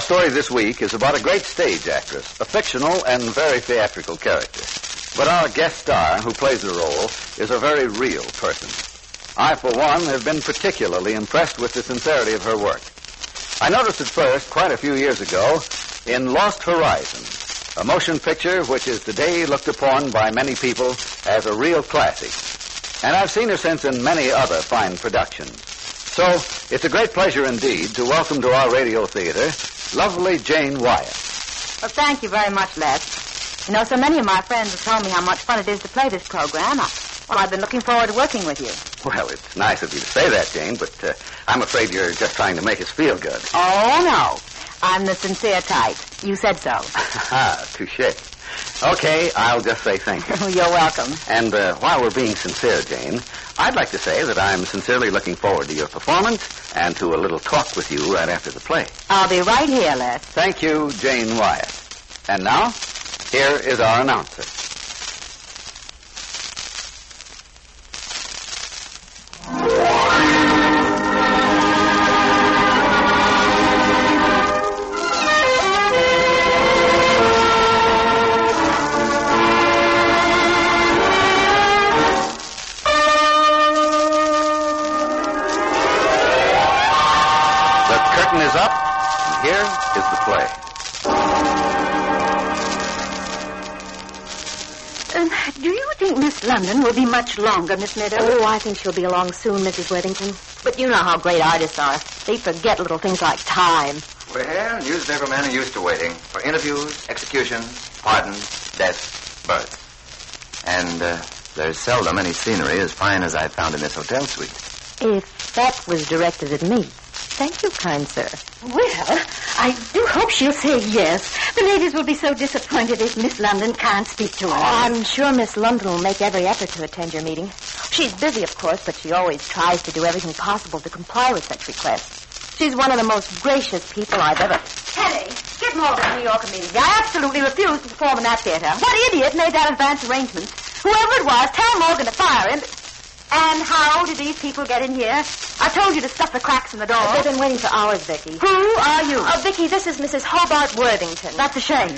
story this week is about a great stage actress, a fictional and very theatrical character. But our guest star, who plays the role, is a very real person. I, for one, have been particularly impressed with the sincerity of her work. I noticed it first quite a few years ago in Lost Horizon, a motion picture which is today looked upon by many people as a real classic. And I've seen her since in many other fine productions. So, it's a great pleasure indeed to welcome to our radio theater lovely Jane Wyatt. Well, thank you very much, Les. You know, so many of my friends have told me how much fun it is to play this program. I've been looking forward to working with you. Well, it's nice of you to say that, Jane, but I'm afraid you're just trying to make us feel good. Oh, no. I'm the sincere type. You said so. Touche. Okay, I'll just say thank you. You're welcome. And while we're being sincere, Jane, I'd like to say that I'm sincerely looking forward to your performance and to a little talk with you right after the play. I'll be right here, Les. Thank you, Jane Wyatt. And now, here is our announcer. Is up, and here is the play. Do you think Miss London will be much longer, Miss Meadows? Oh, I think she'll be along soon, Mrs. Worthington. But you know how great artists are. They forget little things like time. Well, newspapermen are used to waiting for interviews, executions, pardons, deaths, births. And there's seldom any scenery as fine as I've found in this hotel suite. If that was directed at me. Thank you, kind sir. Well, I do hope she'll say yes. The ladies will be so disappointed if Miss London can't speak to her. Oh, I'm sure Miss London will make every effort to attend your meeting. She's busy, of course, but she always tries to do everything possible to comply with such requests. She's one of the most gracious people I've ever... Kelly, get Morgan to New York immediately. I absolutely refuse to perform in that theater. What idiot made that advance arrangement? Whoever it was, tell Morgan to fire him. And how did these people get in here? I told you to stuff the cracks in the door. They've been waiting for hours, Vicky. Who are you? Vicky, this is Mrs. Hobart Worthington. That's a shame.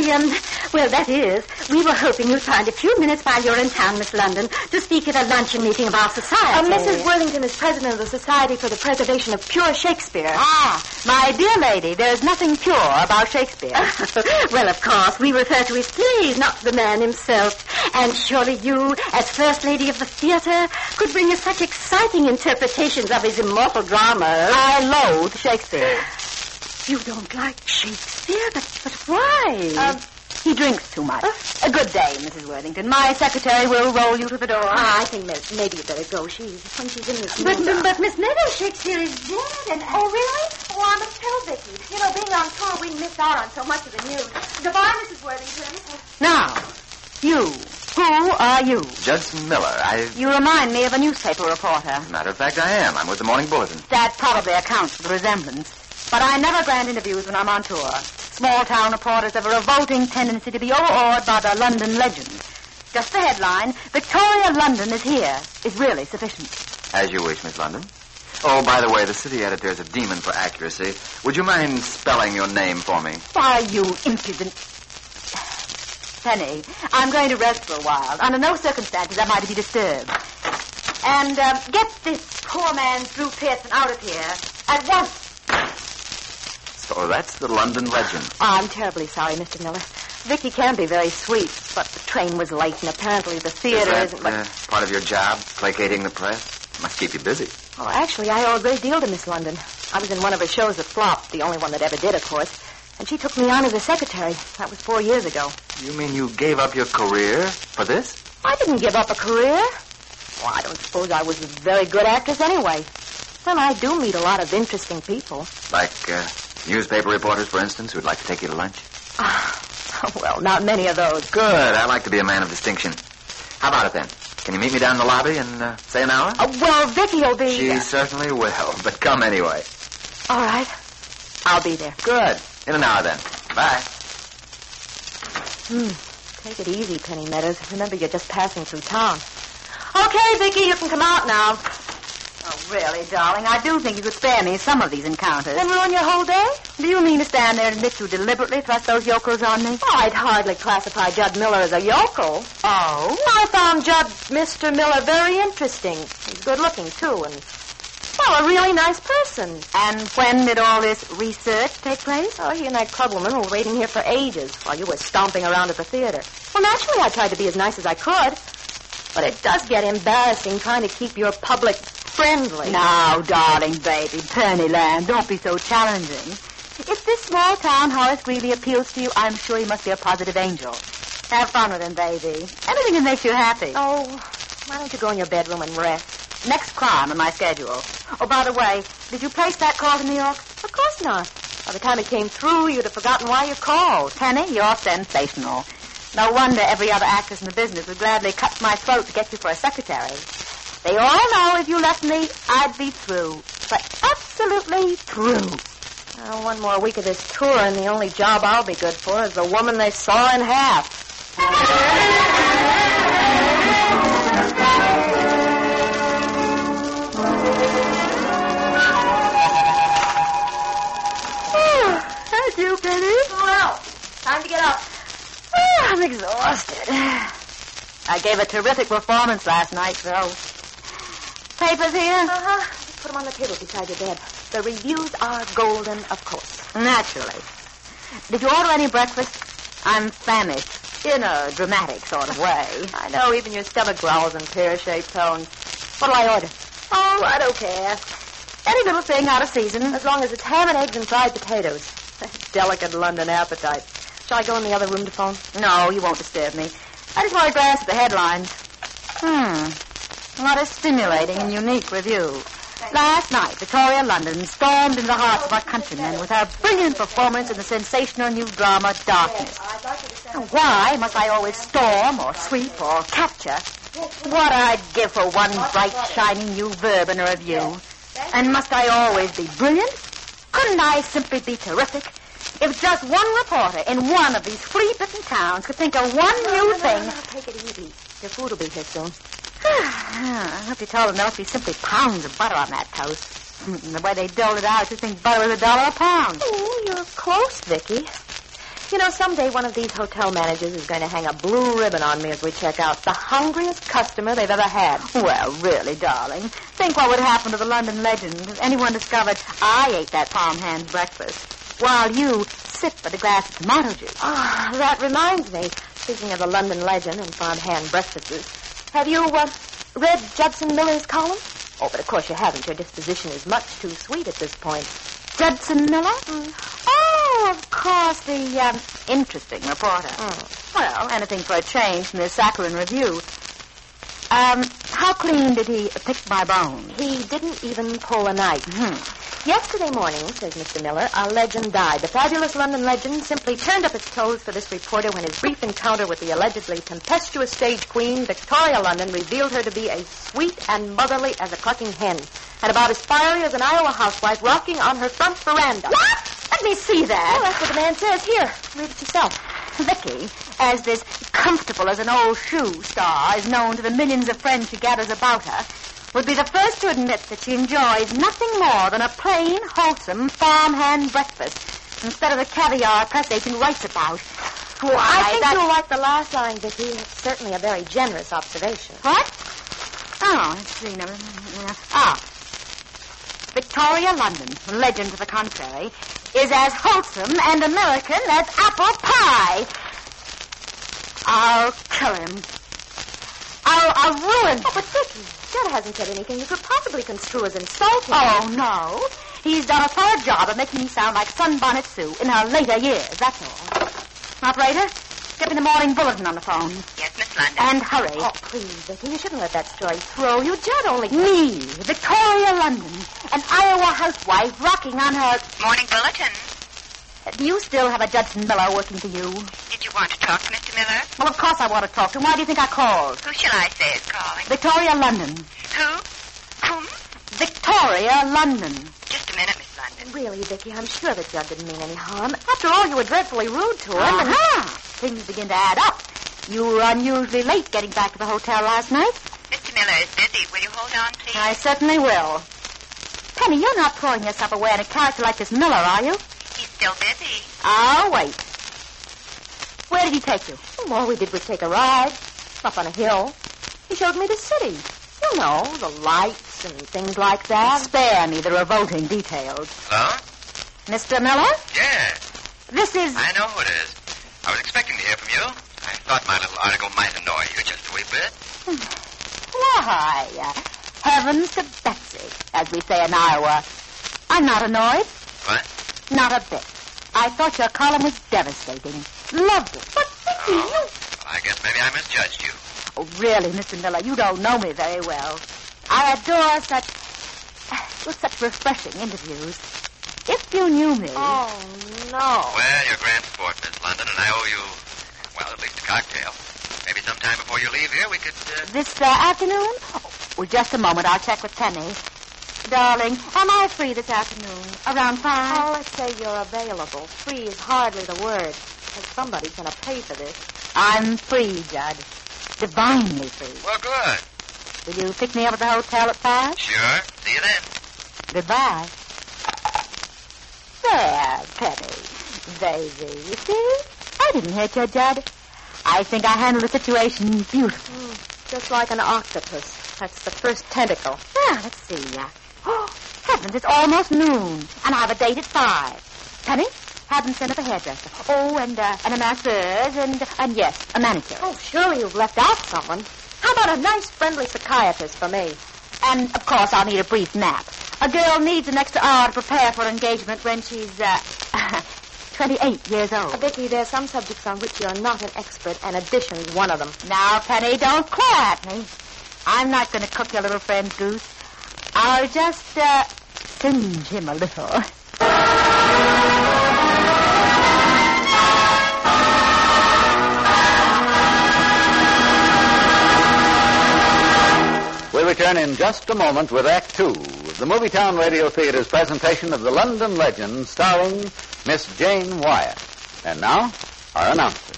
Well, that is, we were hoping you'd find a few minutes while you're in town, Miss London, to speak at a luncheon meeting of our society. Mrs. Worthington is president of the Society for the Preservation of Pure Shakespeare. Ah, my dear lady, there's nothing pure about Shakespeare. Well, of course, we refer to his plays, not the man himself. And surely you, as First Lady of the Theater, could bring us such exciting interpretations of his immortal drama. I loathe Shakespeare. You don't like Shakespeare? But why? He drinks too much. A good day, Mrs. Worthington. My secretary will roll you to the door. I think maybe you'd better go. When she's in this mood. But Miss Meadows, Shakespeare is dead, and... Oh, really? Oh, I must tell Vicky. You know, being on tour, we missed out on so much of the news. Goodbye, Mrs. Worthington. Now, you. Who are you? Judson Miller. You remind me of a newspaper reporter. Matter of fact, I am. I'm with the Morning Bulletin. That probably accounts for the resemblance. But I never grant interviews when I'm on tour. Small-town reporters have a revolting tendency to be overawed by the London legend. Just the headline, Victoria London is here, is really sufficient. As you wish, Miss London. Oh, by the way, the city editor is a demon for accuracy. Would you mind spelling your name for me? Why, you impudent... Penny, I'm going to rest for a while. Under no circumstances am I to be disturbed. And get this poor man, Drew Pearson, out of here at once. So that's the London legend. Oh, I'm terribly sorry, Mr. Miller. Vicky can be very sweet, but the train was late, and apparently the theater isn't... Part of your job, placating the press? Must keep you busy. Oh, actually, I owe a great deal to Miss London. I was in one of her shows that flopped, the only one that ever did, of course. And she took me on as a secretary. That was 4 years ago. You mean you gave up your career for this? I didn't give up a career. Well, I don't suppose I was a very good actress anyway. Then I do meet a lot of interesting people. Like newspaper reporters, for instance, who'd like to take you to lunch? Well, not many of those. Good. I like to be a man of distinction. How about it then? Can you meet me down in the lobby in, say, an hour? Well, Vicky will be... She certainly will, but come anyway. All right. I'll be there. Good. In an hour, then. Bye. Take it easy, Penny Meadows. Remember, you're just passing through town. Okay, Vicky, you can come out now. Oh, really, darling, I do think you could spare me some of these encounters. Then ruin your whole day? Do you mean to stand there and admit you deliberately thrust those yokels on me? Oh, I'd hardly classify Judd Miller as a yokel. Oh? I found Mr. Miller very interesting. He's good looking, too, and, well, a really nice person. And when did all this research take place? Oh, he and that clubwoman were waiting here for ages while you were stomping around at the theater. Well, naturally, I tried to be as nice as I could. But it does get embarrassing trying to keep your public friendly. Now, darling baby, Perny Lamb, don't be so challenging. If this small town Horace Greeley appeals to you, I'm sure he must be a positive angel. Have fun with him, baby. Anything that makes you happy. Oh, why don't you go in your bedroom and rest? Next crime on my schedule. Oh, by the way, did you place that call to New York? Of course not. By the time it came through, you'd have forgotten why you called. Penny, you're sensational. No wonder every other actress in the business would gladly cut my throat to get you for a secretary. They all know if you left me, I'd be through. But absolutely through. Well, one more week of this tour, and the only job I'll be good for is the woman they saw in half. Thank you, Penny. Well, time to get up. I'm exhausted. I gave a terrific performance last night, though. Papers here? Uh-huh. Put them on the table beside your bed. The reviews are golden, of course. Naturally. Did you order any breakfast? I'm famished, in a dramatic sort of way. I know, even your stomach growls in pear-shaped tones. What'll I order? Oh, I don't care. Any little thing out of season. As long as it's ham and eggs and fried potatoes. Delicate London appetite. Shall I go in the other room to phone? No, you won't disturb me. I just want to glance at the headlines. What a stimulating and unique review. Last night, Victoria London stormed into the hearts of our countrymen with her brilliant performance in the sensational new drama, Darkness. Why must I always storm or sweep or capture? What I'd give for one bright, shining new verb in a review. And must I always be brilliant? Couldn't I simply be terrific? If just one reporter in one of these flea-bitten towns could think of one new thing... Take it easy. Your food will be here soon. I hope you told them there must be simply pounds of butter on that toast. And the way they doled it out, you'd think butter was $1 a pound. Oh, you're close, Vicky. You know, someday one of these hotel managers is going to hang a blue ribbon on me as we check out. The hungriest customer they've ever had. Well, really, darling. Think what would happen to the London legend if anyone discovered I ate that farmhand's breakfast while you sipped at a glass of tomato juice. Ah, that reminds me. Speaking of the London legend and farmhand breakfasts, have you read Judson Miller's column? Oh, but of course you haven't. Your disposition is much too sweet at this point. Judson Miller? Oh, of course, the interesting reporter. Well, anything for a change from the saccharine review. How clean did he pick my bones? He didn't even pull a knife. Yesterday morning, says Mr. Miller, a legend died. The fabulous London legend simply turned up its toes for this reporter when his brief encounter with the allegedly tempestuous stage queen, Victoria London, revealed her to be as sweet and motherly as a clucking hen, and about as fiery as an Iowa housewife rocking on her front veranda. What? Let me see that. Well, that's what the man says. Here, read it yourself. Vicky, as this comfortable as an old shoe star is known to the millions of friends she gathers about her, would be the first to admit that she enjoys nothing more than a plain, wholesome farmhand breakfast instead of the caviar press agent writes about. Why, I think you'll like the last line, Vicky. It's certainly a very generous observation. What? Oh, let's see. Victoria London, legend to the contrary, is as wholesome and American as apple pie. I'll kill him. I'll ruin him. Oh, but Vicky, Judd hasn't said anything you could possibly construe as insulting. Oh, no. He's done a thorough job of making me sound like Sunbonnet Sue in her later years, that's all. Operator, get me the morning bulletin on the phone. Yes, Miss London. And hurry. Oh, please, Vicky, you shouldn't let that story throw you. Judd only... Me, Victoria London, an Iowa housewife rocking on her... Morning bulletin. Do you still have a Judson Miller working for you? Did you want to talk to Mr. Miller? Well, of course I want to talk to him. Why do you think I called? Who shall I say is calling? Victoria London. Who? Whom? Victoria London. Just a minute, Miss London. Really, Vicky, I'm sure that Judd didn't mean any harm. After all, you were dreadfully rude to him. Things begin to add up. You were unusually late getting back to the hotel last night. Mr. Miller Miller is busy. Will you hold on, please? I certainly will. Penny, you're not throwing yourself away on a character like this Miller, are you? He's still busy. I'll wait. Where did he take you? Well, all we did was take a ride up on a hill. He showed me the city. You know, the lights and things like that. Spare me the revolting details. Hello? Mr. Miller? Yeah, This is... I know who it is. I was expecting to hear from you. I thought my little article might annoy you just a wee bit. Why, heavens to Betsy, as we say in Iowa. I'm not annoyed. What? Not a bit. I thought your column was devastating. Lovely. But, Vicky, you... Well, I guess maybe I misjudged you. Oh, really, Mr. Miller, you don't know me very well. I adore such refreshing interviews. If you knew me... Oh, no. Well, you're a grand sport, Miss London, and I owe you, well, at least a cocktail. Maybe sometime before you leave here we could, This afternoon? Oh, just a moment. I'll check with Penny. Darling, am I free this afternoon? Around 5? Oh, let's say you're available. Free is hardly the word. Because somebody's going to pay for this. I'm free, Judd. Divinely free. Well, good. Will you pick me up at the hotel at 5? Sure. See you then. Goodbye. There, Penny. Baby, you see? I didn't hurt you, Judd. I think I handled the situation beautifully. Just like an octopus. That's the first tentacle. Well, let's see. Oh, heavens, it's almost noon. And I have a date at 5. Penny, have them send up a hairdresser. Oh, and a masseuse and yes, a manicure. Oh, surely you've left out someone. How about a nice, friendly psychiatrist for me? And, of course, I'll need a brief nap. A girl needs an extra hour to prepare for an engagement when she's, 28 years old. Vicky, there's some subjects on which you're not an expert, and addition's one of them. Now, Penny, don't claw at me. I'm not going to cook your little friend's goose. I'll just, singe him a little. We'll return in just a moment with Act Two of the Movietown Radio Theater's presentation of the London Legend starring Miss Jane Wyatt. And now, our announcer.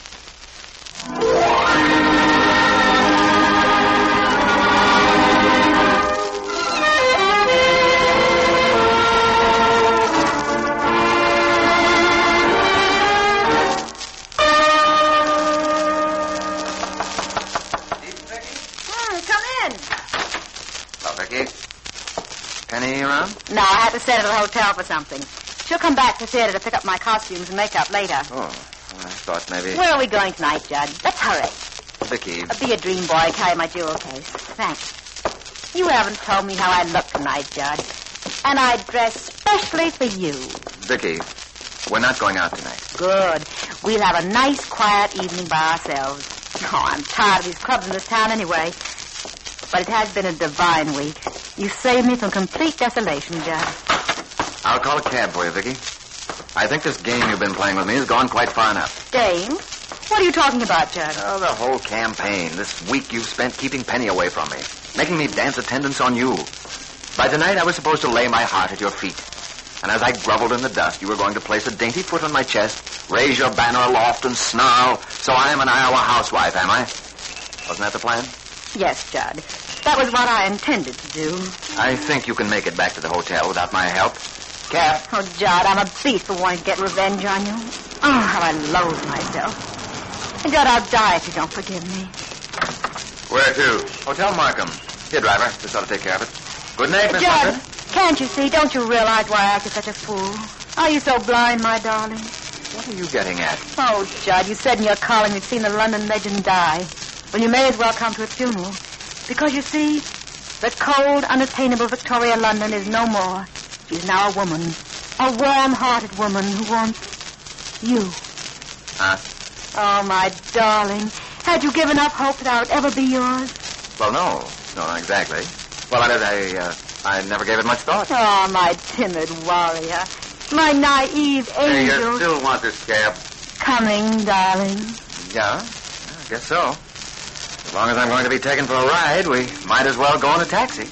Penny around? No, I had to stay at the hotel for something. She'll come back to the theater to pick up my costumes and makeup later. Oh, I thought maybe... Where are we going tonight, Judd? Let's hurry. Vicky. Be a dream boy. Carry my jewel case. Thanks. You haven't told me how I look tonight, Judd. And I dress specially for you. Vicky, we're not going out tonight. Good. We'll have a nice, quiet evening by ourselves. Oh, I'm tired of these clubs in this town anyway. But it has been a divine week. You saved me from complete desolation, Judd. I'll call a cab for you, Vicky. I think this game you've been playing with me has gone quite far enough. Dame? What are you talking about, Judd? Oh, the whole campaign. This week you've spent keeping Penny away from me. Making me dance attendance on you. By tonight, I was supposed to lay my heart at your feet. And as I groveled in the dust, you were going to place a dainty foot on my chest, raise your banner aloft, and snarl, "So I am an Iowa housewife, am I?" Wasn't that the plan? Yes, Judd. That was what I intended to do. I think you can make it back to the hotel without my help. Cab. Oh, Judd, I'm a beast for wanting to get revenge on you. Oh, how I loathe myself. And Judd, I'll die if you don't forgive me. Where to? Hotel Markham. Here, driver. This ought to take care of it. Good night, Miss Judd, London. can't you see? Don't you realize why I acted such a fool? Are you so blind, my darling? What are you getting at? Oh, Judd, you said in your column you'd seen the London legend die. Well, you may as well come to its funeral. Because, you see, the cold, unattainable Victoria London is no more. She's now a woman. A warm-hearted woman who wants you. Huh? Oh, my darling. Had you given up hope that I would ever be yours? Well, no. No, not exactly. Well, I never gave it much thought. Oh, my timid warrior. My naive Hey, angel. you still want this cab? Coming, darling. Yeah, I guess so. As long as I'm going to be taken for a ride, we might as well go in a taxi.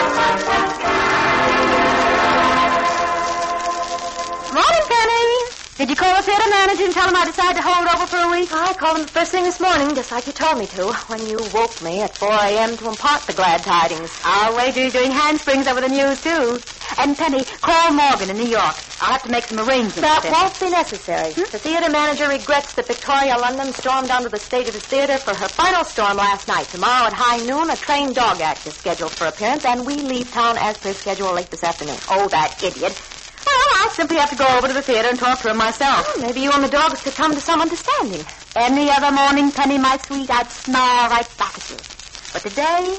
Morning, Penny. Did you call the theater manager and tell him I decided to hold over for a week? I called him the first thing this morning, just like you told me to, when you woke me at 4 a.m. to impart the glad tidings. I'll wager he's doing handsprings over the news, too. And Penny, call Morgan in New York. I'll have to make some arrangements. That with him. won't be necessary. The theater manager regrets that Victoria London stormed onto the stage of his theater for her final storm last night. Tomorrow at high noon, a trained dog act is scheduled for appearance, and we leave town as per schedule late this afternoon. Oh, that idiot. Well, I'll simply have to go over to the theater and talk to him myself. Well, maybe you and the dogs could come to some understanding. Any other morning, Penny, my sweet, I'd snarl right back at you. But today,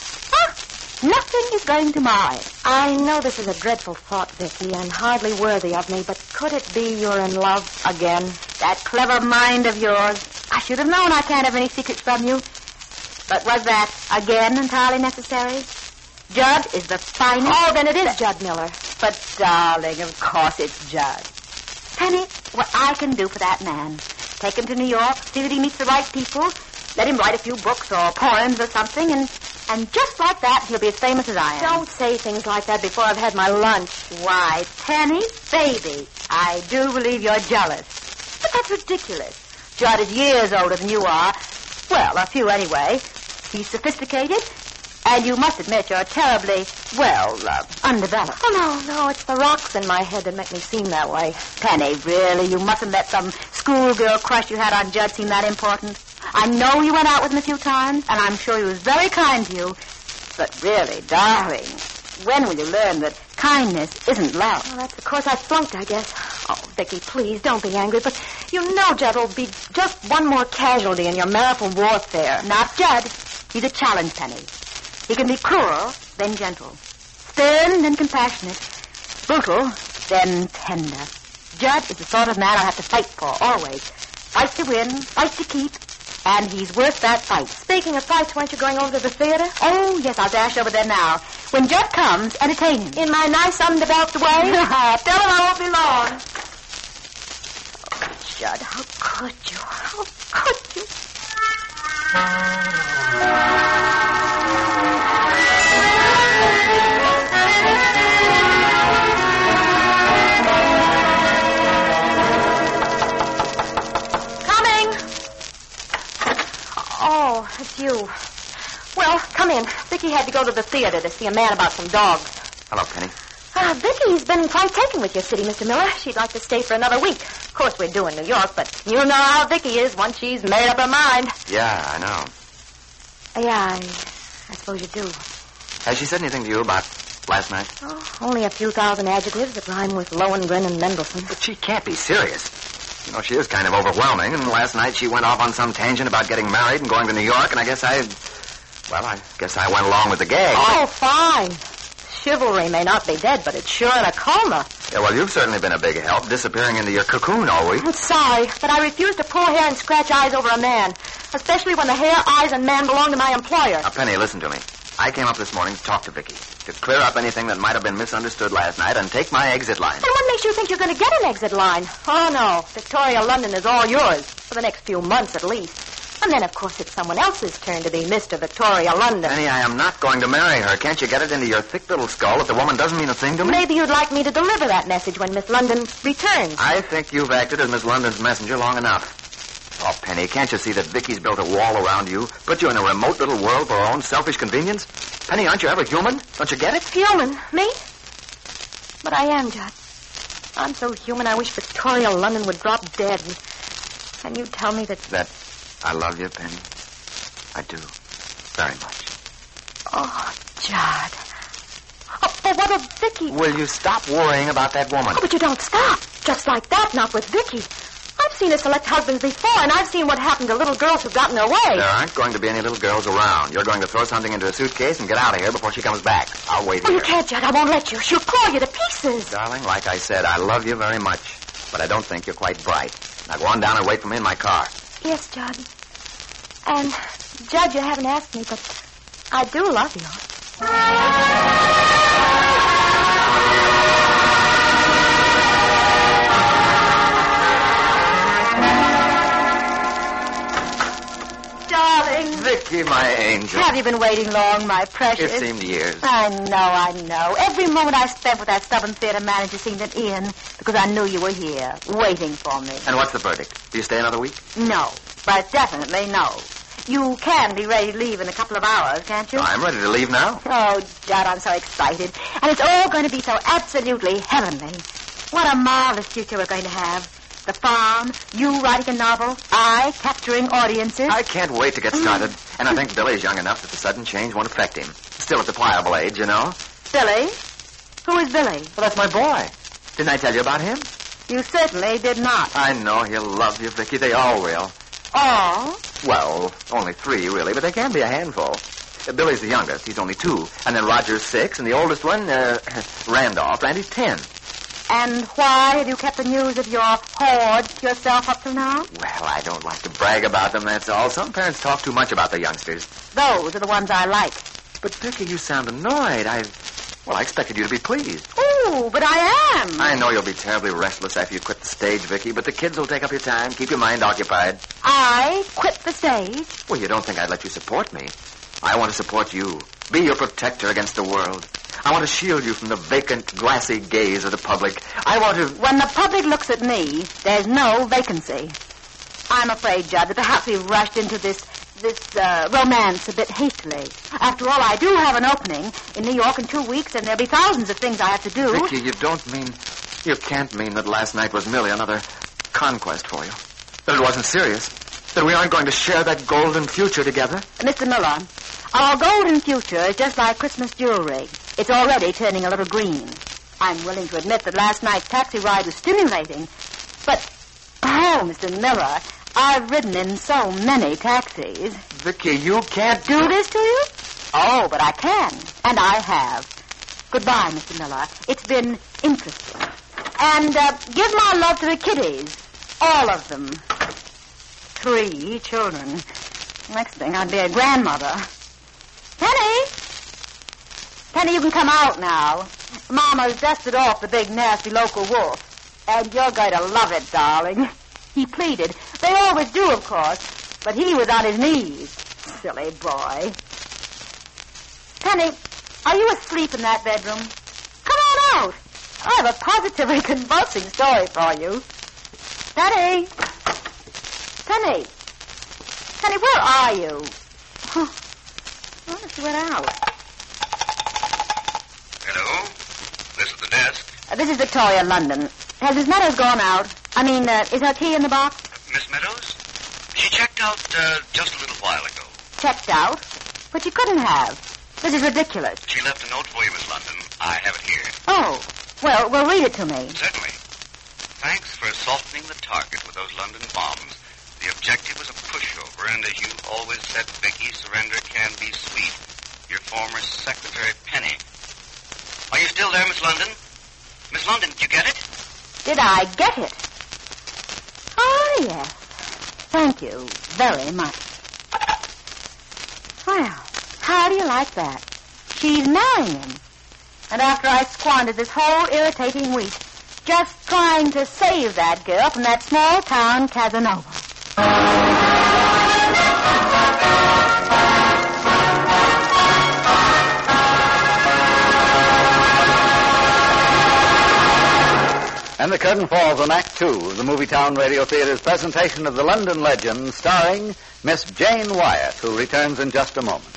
nothing is going to mar it. I know this is a dreadful thought, Vicky, and hardly worthy of me, but could it be you're in love again? That clever mind of yours. I should have known I can't have any secrets from you. But was that, again, entirely necessary? Judd is the finest... Oh, then it is Judd Miller. But, darling, of course it's Judd. Penny, what I can do for that man. Take him to New York, see that he meets the right people, let him write a few books or poems or something, and just like that, he'll be as famous as I am. Don't say things like that before I've had my lunch. Why, Penny, baby, I do believe you're jealous. But that's ridiculous. Judd is years older than you are. Well, a few anyway. He's sophisticated, and you must admit you're terribly, undeveloped. Oh, no, it's the rocks in my head that make me seem that way. Penny, really, you mustn't let some schoolgirl crush you had on Judd seem that important. I know you went out with him a few times, and I'm sure he was very kind to you. But really, darling, when will you learn that kindness isn't love? Well, that's the course I flunked, I guess. Oh, Vicky, please, don't be angry, but you know Judd will be just one more casualty in your marital warfare. Not Judd. He's a challenge, Penny. He can be cruel, then gentle. Stern, then compassionate. Brutal, then tender. Judd is the sort of man I'll have to fight for, always. Fight to win, fight to keep, and he's worth that fight. Speaking of fights, weren't you going over to the theater? Oh, yes, I'll dash over there now. When Judd comes, entertain him. In my nice, undeveloped way? Tell him I won't be long. Oh, Judd, how could you? How could you? Oh, it's you. Well, come in. Vicky had to go to the theater to see a man about some dogs. Hello, Penny. Vicky's been quite taken with your city, Mr. Miller. She'd like to stay for another week. Of course, we're due in New York, but you know how Vicky is once she's made up her mind. Yeah, I know. Yeah, I suppose you do. Has she said anything to you about last night? Oh, only a few thousand adjectives that rhyme with Lohengrin and Mendelssohn. But she can't be serious. You know, she is kind of overwhelming, and last night she went off on some tangent about getting married and going to New York, and I guess I went along with the gag. Oh, fine. Chivalry may not be dead, but it's sure in a coma. Yeah, well, you've certainly been a big help, disappearing into your cocoon all week. I'm sorry, but I refuse to pull hair and scratch eyes over a man, especially when the hair, eyes, and man belong to my employer. Now, Penny, listen to me. I came up this morning to talk to Vicky, to clear up anything that might have been misunderstood last night and take my exit line. And what makes you think you're going to get an exit line? Oh, no. Victoria London is all yours, for the next few months at least. And then, of course, it's someone else's turn to be Mr. Victoria London. Penny, I am not going to marry her. Can't you get it into your thick little skull that the woman doesn't mean a thing to me? Maybe you'd like me to deliver that message when Miss London returns. I think you've acted as Miss London's messenger long enough. Oh, Penny, can't you see that Vicky's built a wall around you, put you in a remote little world for her own selfish convenience? Penny, aren't you ever human? Don't you get it? Human? Me? But I am, Judd. I'm so human I wish Victoria London would drop dead. And you tell me that... That I love you, Penny. I do. Very much. Oh, Judd. Oh, but what of Vicky? Will you stop worrying about that woman? Oh, but you don't stop. Just like that, not with Vicky. I've seen her select husbands before, and I've seen what happened to little girls who've gotten their way. There aren't going to be any little girls around. You're going to throw something into a suitcase and get out of here before she comes back. I'll wait Oh, here. you can't, Judd. I won't let you. She'll claw you to pieces. Darling, like I said, I love you very much. But I don't think you're quite bright. Now go on down and wait for me in my car. Yes, Judd. And, Judd, you haven't asked me, but I do love you. Darling. Vicky! Vicky, my angel. Have you been waiting long, my precious? It seemed years. I know. Every moment I spent with that stubborn theater manager seemed an Ian because I knew you were here, waiting for me. And what's the verdict? Do you stay another week? No, but definitely no. You can be ready to leave in a couple of hours, can't you? I'm ready to leave now. Oh, Judd, I'm so excited. And it's all going to be so absolutely heavenly. What a marvelous future we're going to have. The farm, you writing a novel, I capturing audiences. I can't wait to get started. And I think Billy's young enough that the sudden change won't affect him. Still at the pliable age, you know. Billy? Who is Billy? Well, that's my boy. Didn't I tell you about him? You certainly did not. I know he'll love you, Vicky. They all will. All? Well, only 3, really, but they can be a handful. Billy's the youngest. He's only 2. And then Roger's 6, and the oldest one, Randolph. Randy's 10. And why have you kept the news of your hoard to yourself up till now? Well, I don't like to brag about them, that's all. Some parents talk too much about their youngsters. Those are the ones I like. But, Vicky, you sound annoyed. I expected you to be pleased. Ooh, but I am. I know you'll be terribly restless after you quit the stage, Vicky, but the kids will take up your time, keep your mind occupied. I quit the stage? Well, you don't think I'd let you support me. I want to support you. Be your protector against the world. I want to shield you from the vacant, glassy gaze of the public. I want to... When the public looks at me, there's no vacancy. I'm afraid, Judd, that perhaps we've rushed into this romance a bit hastily. After all, I do have an opening in New York in 2 weeks, and there'll be thousands of things I have to do. Vicky, you can't mean that last night was merely another conquest for you. That it wasn't serious. That we aren't going to share that golden future together. Mr. Miller, our golden future is just like Christmas jewelry. It's already turning a little green. I'm willing to admit that last night's taxi ride was stimulating. But, Mr. Miller, I've ridden in so many taxis. Vicky, you can't do this to you? Oh, but I can. And I have. Goodbye, Mr. Miller. It's been interesting. And give my love to the kiddies. All of them. 3 children. Next thing, I'd be a grandmother. Penny, you can come out now. Mama's dusted off the big, nasty local wolf. And you're going to love it, darling. He pleaded. They always do, of course. But he was on his knees. Silly boy. Penny, are you asleep in that bedroom? Come on out. I have a positively convulsing story for you. Penny, where are you? Oh, she went out. Hello? This is the desk. This is Victoria, London. Has Miss Meadows gone out? I mean, is her key in the box? Miss Meadows? She checked out just a little while ago. Checked out? But she couldn't have. This is ridiculous. She left a note for you, Miss London. I have it here. Oh, well, read it to me. Certainly. Thanks for softening the target with those London bombs. The objective was a pushover, and as you always said, Vicky, surrender can be sweet. Your former secretary, Penny. Are you still there, Miss London? Miss London, did you get it? Did I get it? Oh, yes. Thank you very much. Well, how do you like that? She's marrying him. And after I squandered this whole irritating week just trying to save that girl from that small town Casanova. And the curtain falls on Act 2 of the Movietown Radio Theater's presentation of the London Legend, starring Miss Jane Wyatt, who returns in just a moment.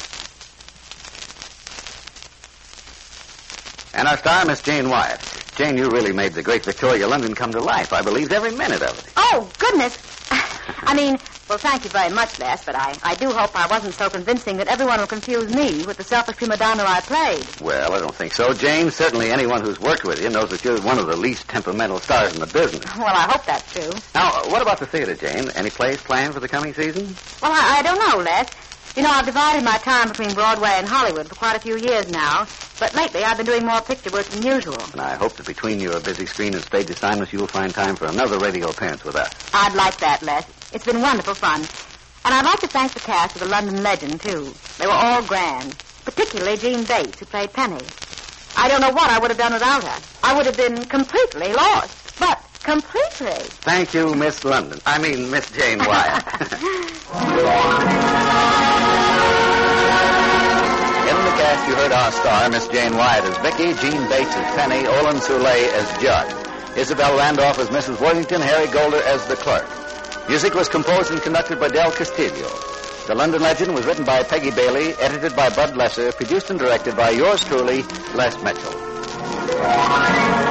And our star, Miss Jane Wyatt. Jane, you really made the great Victoria London come to life. I believed every minute of it. Oh, goodness. Well, thank you very much, Les, but I do hope I wasn't so convincing that everyone will confuse me with the selfish prima donna I played. Well, I don't think so, Jane. Certainly anyone who's worked with you knows that you're one of the least temperamental stars in the business. Well, I hope that's true. Now, what about the theater, Jane? Any plays planned for the coming season? Well, I don't know, Les. You know, I've divided my time between Broadway and Hollywood for quite a few years now, but lately I've been doing more picture work than usual. And I hope that between your busy screen and stage assignments, you'll find time for another radio appearance with us. I'd like that, Les. It's been wonderful fun. And I'd like to thank the cast of The London Legend, too. They were all grand, particularly Jean Bates, who played Penny. I don't know what I would have done without her. I would have been completely lost. But Completely. Thank you, Miss London. I mean, Miss Jane Wyatt. In the cast, you heard our star, Miss Jane Wyatt, as Vicky, Jean Bates as Penny, Olin Soule as Judd, Isabel Randolph as Mrs. Worthington, Harry Golder as the clerk. Music was composed and conducted by Del Castillo. The London Legend was written by Peggy Bailey, edited by Bud Lesser, produced and directed by yours truly, Les Mitchell.